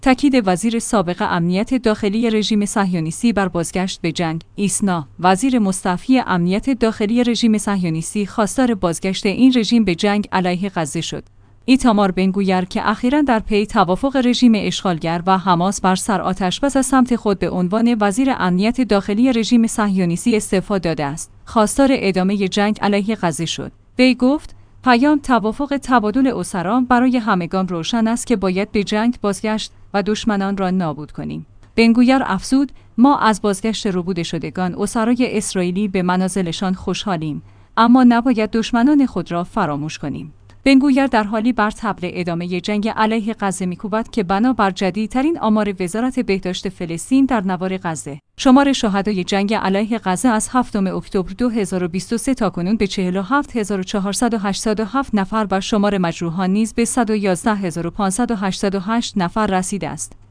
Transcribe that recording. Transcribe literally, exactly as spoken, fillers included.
تاکید وزیر سابق امنیت داخلی رژیم صهیونیستی بر بازگشت به جنگ. ایسنا، وزیر مستعفی امنیت داخلی رژیم صهیونیستی، خواستار بازگشت این رژیم به جنگ علیه غزه شد. ایتامار بن‌گویر که اخیراً در پی توافق رژیم اشغالگر و حماس بر سر آتش‌بس از سمت خود به عنوان وزیر امنیت داخلی رژیم صهیونیستی استعفا داده است. خواستار ادامه جنگ علیه غزه شد. وی گفت: پیام توافق تبادل اسرا برای همگان روشن است که باید به جنگ بازگشت و دشمنان را نابود کنیم. بن‌گویر افزود: ما از بازگشت ربوده شدگان اسرای اسرائیلی به منازلشان خوشحالیم، اما نباید دشمنان خود را فراموش کنیم. بن‌گویر در حالی بر طبل ادامه جنگ علیه غزه می‌کوبد که بنابر جدیدترین آمار وزارت بهداشت فلسطین در نوار غزه، شمار شهدای جنگ علیه غزه از هفتم اکتبر دو هزار و بیست و سه تاکنون به چهل و هفت هزار و چهارصد و هشتاد و هفت نفر و شمار مجروحان نیز به صد و یازده هزار و پانصد و هشتاد و هشت نفر رسیده است.